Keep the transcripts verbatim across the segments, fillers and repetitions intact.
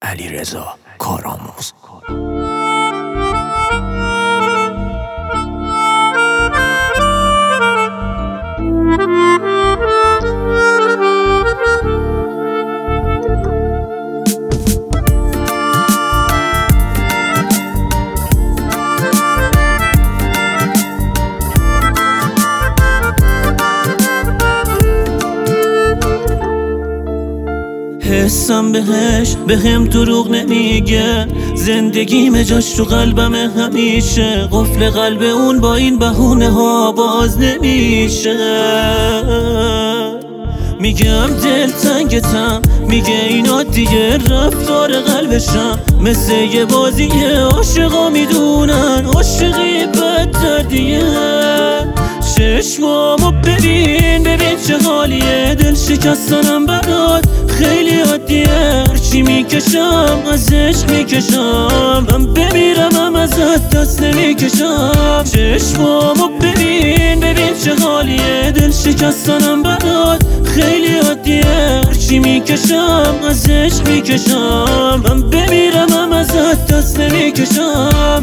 علیرضا کارآموز. حسم بهش بهم دروغ نمیگه، زندگیم جاش تو قلبم همیشه. قفل قلب اون با این بهونه ها باز نمیشه. میگم دل تنگتم، میگه اینا دیگه رفتار قلبشم. مثل یه بازیه عاشقا میدونن عاشقی بدتریه. چشمامو ببین ببین چه حالیه، دل شکستنم برات خیلی عادیه. هرچی میکشم ازش میکشم، من بمیرم هم ازت دست نمیکشم. چشمامو ببین ببین چه حالیه، دل شکستنم برات خیلی عادیه. هرچی میکشم ازش میکشم، من بمیرم هم ازت دست نمیکشم.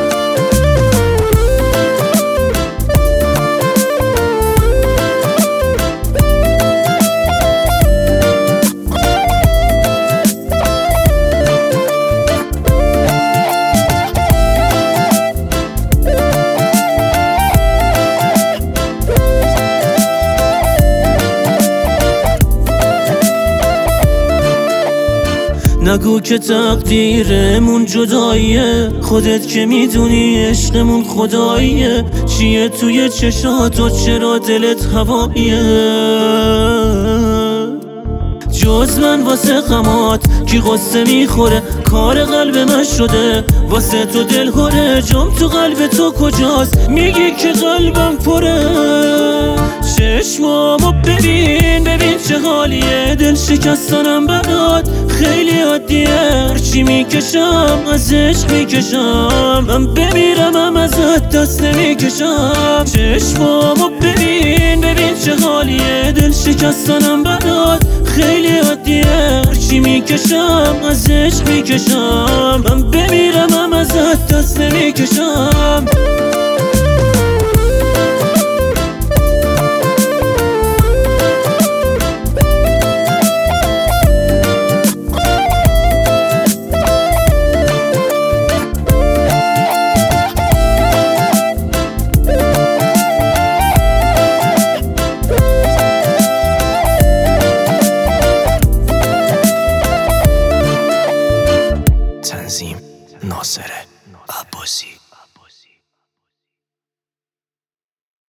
نگو که تقدیرمون جداییه، خودت که میدونی عشقمون خداییه. چیه توی چشات و چرا دلت هواییه؟ جز من واسه غمات کی قصه میخوره، کار قلب من شده واسه تو دل هره. جام تو قلب تو کجاست میگی که قلبم پره؟ چشمامو ببین ببین چه حالیه، دل شکستنم برات خیلی عادیه. هرچی میکشم ازش میکشم، من بمیرم هم ازت دست نمیکشم. چشمامو ببین ببین چه حالیه، دل شکستنم برات خیلی عادیه. هرچی میکشم ازش میکشم، من بمیرم هم ازت دست نمیکشم. تنظیم ناصر عباسی.